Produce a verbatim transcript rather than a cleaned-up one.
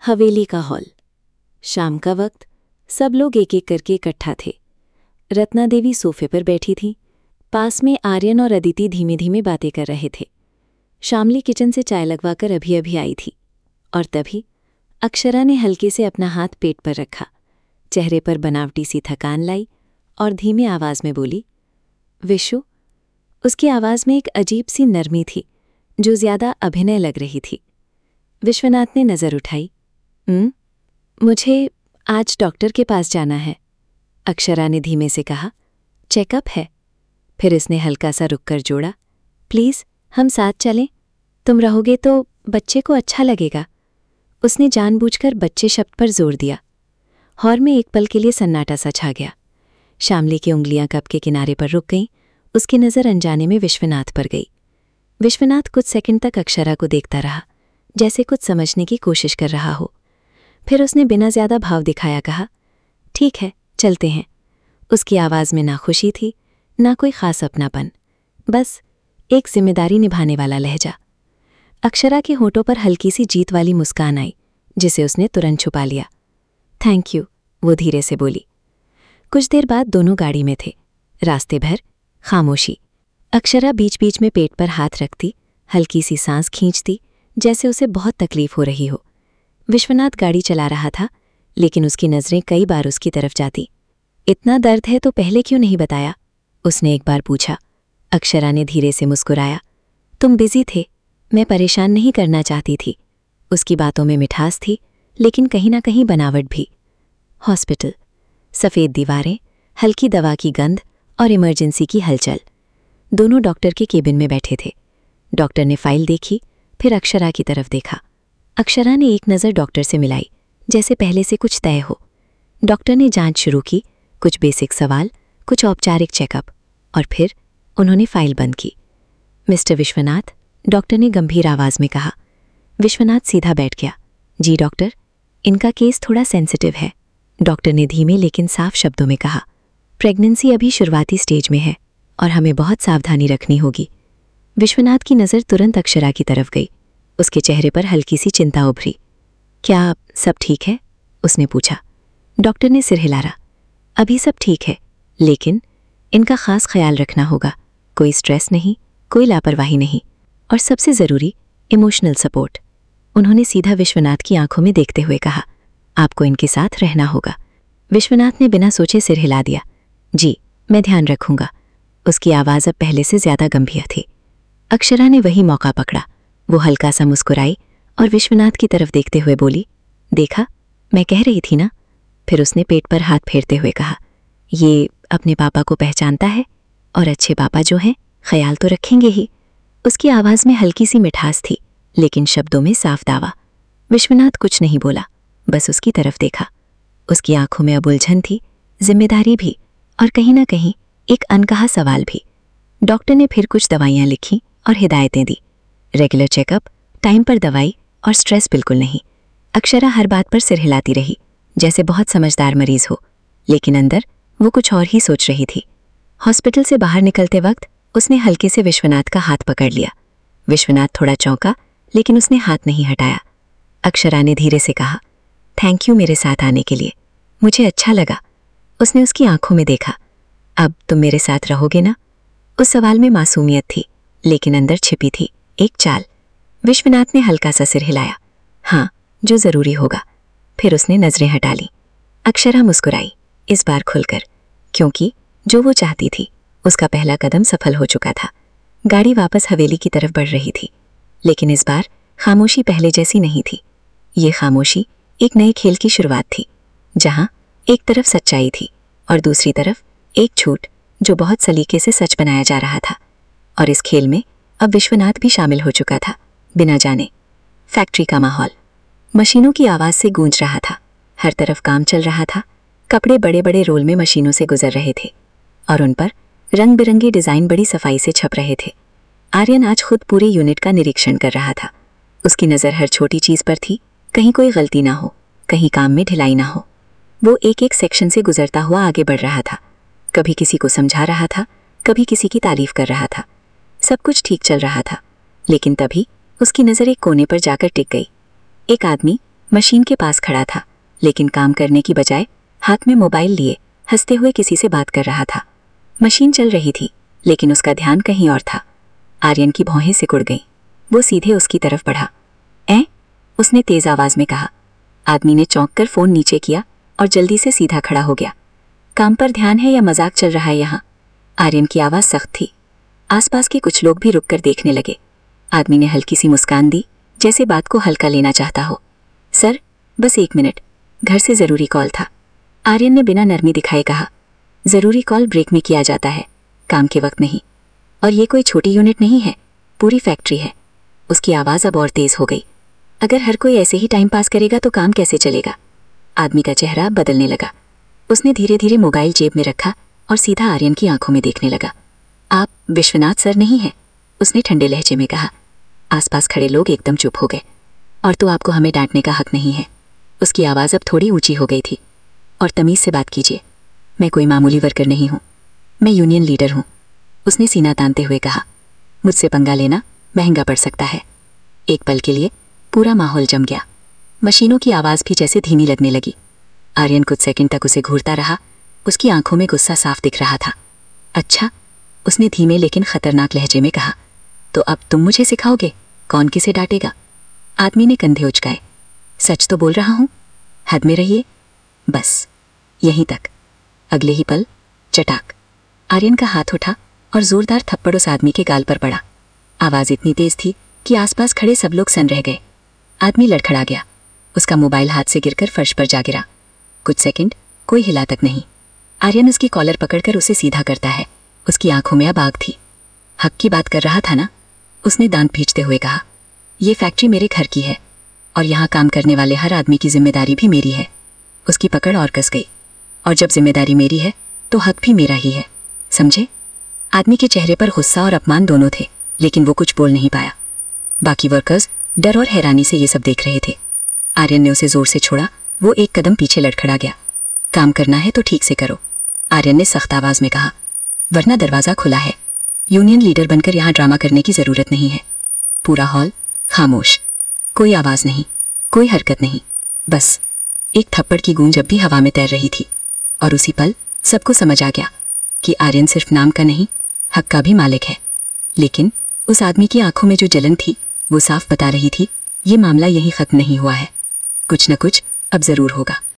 हवेली का हॉल। शाम का वक्त। सब लोग एक एक करके इकट्ठा थे। रत्ना देवी सोफे पर बैठी थी। पास में आर्यन और अदिति धीमे धीमे बातें कर रहे थे। शामली किचन से चाय लगवाकर अभी अभी आई थी और तभी अक्षरा ने हल्के से अपना हाथ पेट पर रखा, चेहरे पर बनावटी सी थकान लाई और धीमे आवाज में बोली, विशु। उसकी आवाज में एक अजीब सी नरमी थी जो ज्यादा अभिनय लग रही थी। विश्वनाथ ने नजर उठाई। हम्म मुझे आज डॉक्टर के पास जाना है, अक्षरा ने धीमे से कहा। चेकअप है। फिर इसने हल्का सा रुककर जोड़ा, प्लीज हम साथ चलें, तुम रहोगे तो बच्चे को अच्छा लगेगा। उसने जानबूझकर बच्चे शब्द पर जोर दिया। हॉल में एक पल के लिए सन्नाटा सा छा गया। शामली की उंगलियां कप के किनारे पर रुक गईं। उसकी नज़र अनजाने में विश्वनाथ पर गई। विश्वनाथ कुछ सेकंड तक अक्षरा को देखता रहा, जैसे कुछ समझने की कोशिश कर रहा हो। फिर उसने बिना ज्यादा भाव दिखाया कहा, ठीक है चलते हैं। उसकी आवाज़ में ना खुशी थी ना कोई खास अपनापन, बस एक जिम्मेदारी निभाने वाला लहजा। अक्षरा के होठों पर हल्की सी जीत वाली मुस्कान आई जिसे उसने तुरंत छुपा लिया। थैंक यू, वो धीरे से बोली। कुछ देर बाद दोनों गाड़ी में थे। रास्ते भर खामोशी। अक्षरा बीच बीच में पेट पर हाथ रखती, हल्की सी सांस खींचती, जैसे उसे बहुत तकलीफ हो रही हो। विश्वनाथ गाड़ी चला रहा था, लेकिन उसकी नज़रें कई बार उसकी तरफ जाती। इतना दर्द है तो पहले क्यों नहीं बताया, उसने एक बार पूछा। अक्षरा ने धीरे से मुस्कुराया। तुम बिजी थे, मैं परेशान नहीं करना चाहती थी। उसकी बातों में मिठास थी, लेकिन कहीं ना कहीं बनावट भी। हॉस्पिटल, सफ़ेद दीवारें, हल्की दवा की गंध और इमरजेंसी की हलचल। दोनों डॉक्टर के केबिन में बैठे थे। डॉक्टर ने फाइल देखी, फिर अक्षरा की तरफ देखा। अक्षरा ने एक नज़र डॉक्टर से मिलाई, जैसे पहले से कुछ तय हो। डॉक्टर ने जांच शुरू की, कुछ बेसिक सवाल, कुछ औपचारिक चेकअप, और फिर उन्होंने फाइल बंद की। मिस्टर विश्वनाथ, डॉक्टर ने गंभीर आवाज़ में कहा। विश्वनाथ सीधा बैठ गया। जी डॉक्टर, इनका केस थोड़ा सेंसिटिव है, डॉक्टर ने धीमे लेकिन साफ शब्दों में कहा। प्रेगनेंसी अभी शुरुआती स्टेज में है और हमें बहुत सावधानी रखनी होगी। विश्वनाथ की नज़र तुरंत अक्षरा की तरफ गई। उसके चेहरे पर हल्की सी चिंता उभरी। क्या सब ठीक है, उसने पूछा। डॉक्टर ने सिर हिलाया। अभी सब ठीक है, लेकिन इनका खास ख्याल रखना होगा। कोई स्ट्रेस नहीं, कोई लापरवाही नहीं, और सबसे ज़रूरी इमोशनल सपोर्ट। उन्होंने सीधा विश्वनाथ की आंखों में देखते हुए कहा, आपको इनके साथ रहना होगा। विश्वनाथ ने बिना सोचे सिर हिला दिया। जी, मैं ध्यान रखूंगा। उसकी आवाज़ अब पहले से ज़्यादा गंभीर थी। अक्षरा ने वही मौका पकड़ा। वो हल्का सा मुस्कुराई और विश्वनाथ की तरफ देखते हुए बोली, देखा, मैं कह रही थी ना। फिर उसने पेट पर हाथ फेरते हुए कहा, ये अपने पापा को पहचानता है, और अच्छे पापा जो हैं ख्याल तो रखेंगे ही। उसकी आवाज़ में हल्की सी मिठास थी, लेकिन शब्दों में साफ दावा। विश्वनाथ कुछ नहीं बोला, बस उसकी तरफ देखा। उसकी आंखों में अब उलझन थी, जिम्मेदारी भी, और कहीं ना कहीं एक अनकहा सवाल भी। डॉक्टर ने फिर कुछ दवाइयाँ लिखी और हिदायतें दी। रेगुलर चेकअप, टाइम पर दवाई, और स्ट्रेस बिल्कुल नहीं। अक्षरा हर बात पर सिर हिलाती रही, जैसे बहुत समझदार मरीज हो, लेकिन अंदर वो कुछ और ही सोच रही थी। हॉस्पिटल से बाहर निकलते वक्त उसने हल्के से विश्वनाथ का हाथ पकड़ लिया। विश्वनाथ थोड़ा चौंका, लेकिन उसने हाथ नहीं हटाया। अक्षरा ने धीरे से कहा, थैंक यू मेरे साथ आने के लिए, मुझे अच्छा लगा। उसने उसकी आंखों में देखा। अब तुम मेरे साथ रहोगे ना? उस सवाल में मासूमियत थी, लेकिन अंदर छिपी थी एक चाल। विश्वनाथ ने हल्का सा सिर हिलाया। हाँ, जो जरूरी होगा। फिर उसने नजरें हटा ली। अक्षरा मुस्कुराई, इस बार खुलकर, क्योंकि जो वो चाहती थी उसका पहला कदम सफल हो चुका था। गाड़ी वापस हवेली की तरफ बढ़ रही थी, लेकिन इस बार खामोशी पहले जैसी नहीं थी। ये खामोशी एक नए खेल की शुरुआत थी, जहां एक तरफ सच्चाई थी और दूसरी तरफ एक झूठ जो बहुत सलीके से सच बनाया जा रहा था। और इस खेल में अब विश्वनाथ भी शामिल हो चुका था, बिना जाने। फैक्ट्री का माहौल मशीनों की आवाज़ से गूंज रहा था। हर तरफ काम चल रहा था। कपड़े बड़े बड़े रोल में मशीनों से गुजर रहे थे और उन पर रंग बिरंगे डिज़ाइन बड़ी सफाई से छप रहे थे। आर्यन आज खुद पूरे यूनिट का निरीक्षण कर रहा था। उसकी नज़र हर छोटी चीज़ पर थी, कहीं कोई गलती ना हो, कहीं काम में ढिलाई ना हो। वो एक एक सेक्शन से गुजरता हुआ आगे बढ़ रहा था। कभी किसी को समझा रहा था, कभी किसी की तारीफ कर रहा था। सब कुछ ठीक चल रहा था, लेकिन तभी उसकी नज़र एक कोने पर जाकर टिक गई। एक आदमी मशीन के पास खड़ा था, लेकिन काम करने की बजाय हाथ में मोबाइल लिए हंसते हुए किसी से बात कर रहा था। मशीन चल रही थी, लेकिन उसका ध्यान कहीं और था। आर्यन की भौहें सिकुड़ गईं। वो सीधे उसकी तरफ बढ़ा। ऐं? उसने तेज आवाज में कहा। आदमी ने चौंक कर फोन नीचे किया और जल्दी से सीधा खड़ा हो गया। काम पर ध्यान है या मजाक चल रहा है यहाँ? आर्यन की आवाज सख्त थी। आसपास के कुछ लोग भी रुककर देखने लगे। आदमी ने हल्की सी मुस्कान दी, जैसे बात को हल्का लेना चाहता हो। सर, बस एक मिनट, घर से जरूरी कॉल था। आर्यन ने बिना नरमी दिखाए कहा। जरूरी कॉल ब्रेक में किया जाता है, काम के वक्त नहीं। और ये कोई छोटी यूनिट नहीं है, पूरी फैक्ट्री है। उसकी आवाज़ अब और तेज हो गई। अगर हर कोई ऐसे ही टाइम पास करेगा तो काम कैसे चलेगा? आदमी का चेहरा बदलने लगा। उसने धीरे धीरे मोबाइल जेब में रखा और सीधा आर्यन की आंखों में देखने लगा। आप विश्वनाथ सर नहीं हैं? उसने ठंडे लहजे में कहा। आसपास खड़े लोग एकदम चुप हो गए। और तो आपको हमें डांटने का हक नहीं है। उसकी आवाज़ अब थोड़ी ऊंची हो गई थी। और तमीज़ से बात कीजिए, मैं कोई मामूली वर्कर नहीं हूँ, मैं यूनियन लीडर हूँ। उसने सीना तानते हुए कहा। मुझसे पंगा लेना महंगा पड़ सकता है। एक पल के लिए पूरा माहौल जम गया। मशीनों की आवाज़ भी जैसे धीमी लगने लगी। आर्यन कुछ सेकंड तक उसे घूरता रहा। उसकी आंखों में गुस्सा साफ दिख रहा था। अच्छा, उसने धीमे लेकिन खतरनाक लहजे में कहा, तो अब तुम मुझे सिखाओगे कौन किसे डांटेगा? आदमी ने कंधे उचकाए। सच तो बोल रहा हूँ, हद में रहिए। बस यहीं तक। अगले ही पल चटाक, आर्यन का हाथ उठा और जोरदार थप्पड़ उस आदमी के गाल पर पड़ा। आवाज़ इतनी तेज थी कि आसपास खड़े सब लोग सन रह गए। आदमी लड़खड़ा गया। उसका मोबाइल हाथ से गिरकर फर्श पर जा गिरा। कुछ सेकंड कोई हिला तक नहीं। आर्यन उसकी कॉलर पकड़कर उसे सीधा करता है। उसकी आंखों में अब आग थी। हक की बात कर रहा था ना? उसने दांत भींचते हुए कहा। यह फैक्ट्री मेरे घर की है और यहाँ काम करने वाले हर आदमी की जिम्मेदारी भी मेरी है। उसकी पकड़ और कस गई। और जब जिम्मेदारी मेरी है तो हक भी मेरा ही है, समझे? आदमी के चेहरे पर गुस्सा और अपमान दोनों थे, लेकिन वो कुछ बोल नहीं पाया। बाकी वर्कर्स डर और हैरानी से ये सब देख रहे थे। आर्यन ने उसे जोर से छोड़ा। वो एक कदम पीछे लड़खड़ा गया। काम करना है तो ठीक से करो, आर्यन ने सख्त आवाज में कहा, वरना दरवाजा खुला है। यूनियन लीडर बनकर यहाँ ड्रामा करने की जरूरत नहीं है। पूरा हॉल खामोश, कोई आवाज नहीं, कोई हरकत नहीं। बस एक थप्पड़ की गूंज अब भी हवा में तैर रही थी। और उसी पल सबको समझ आ गया कि आर्यन सिर्फ नाम का नहीं, हक का भी मालिक है। लेकिन उस आदमी की आंखों में जो जलन थी वो साफ बता रही थी, ये मामला यहीं खत्म नहीं हुआ है। कुछ न कुछ अब जरूर होगा।